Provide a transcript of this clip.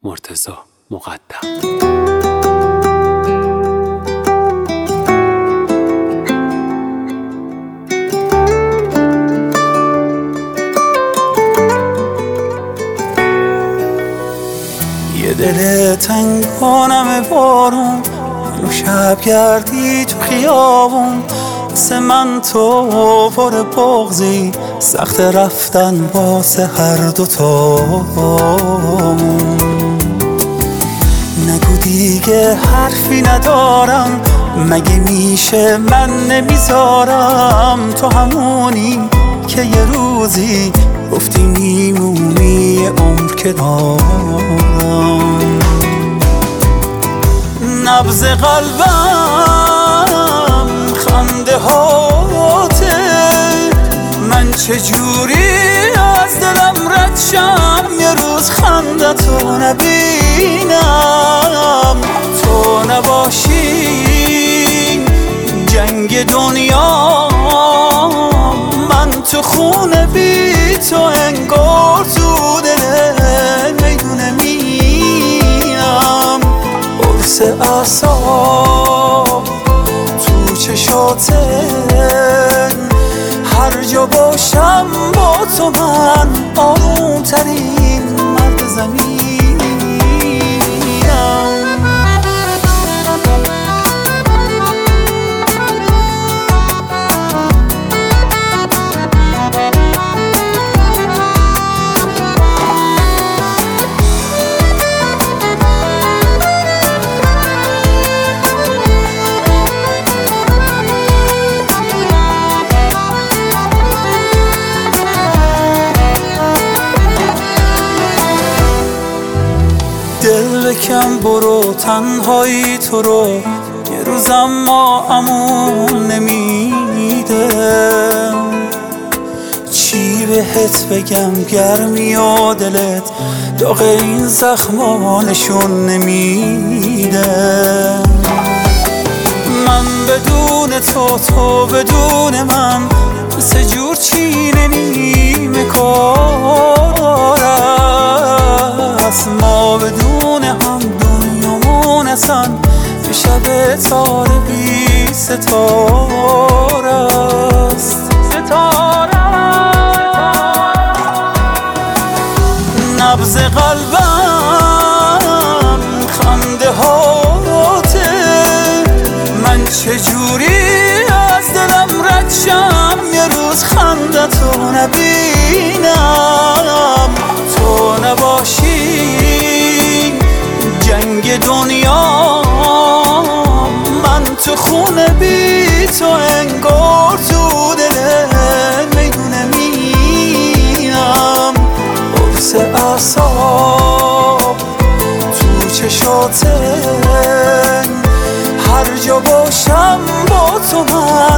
مرتضی مقدم. یه دل تنگانم بارون، منو شب گردی تو خیابون، واسه من تو پر بغضی، سخت رفتن واسه هر دوتامون. نگو دیگه حرفی ندارم، مگه میشه من نمیذارم تو همونی که یه روزی گفتی میمونی عمر کنارم. نبض قلبم خنده هاته، من چجوری از دلم رد شم یه روز خندتو نبینم. تو نباشی جنگ دنیا، من تو خونه بی تو انگار تو دل میدونه میم. قرص اعصاب تو چشاتن، هر جا باشم با تو من آروم ترین مرد زمینم. دل بکن برو، تنهایی تو رو یه روزم ما امون نمیده. چی بهت بگم گرمی و دلت داغ این زخما نشون نمیده. من بدون تو، تو بدون من، مثل جور چینه نیمه کار است. ما بدون هم دنیامون اصلا یه شب تار بی ستاره است. نبض قلبم خنده هاته، من چجوری از دلم رد شم یه روز خندتو نبینم. تو نباشی جنگ دنیا، من تو خونه بی تو انگار تو دل میدونه میم. قرص اعصاب تو چشاتن، هر جا باشم با تو من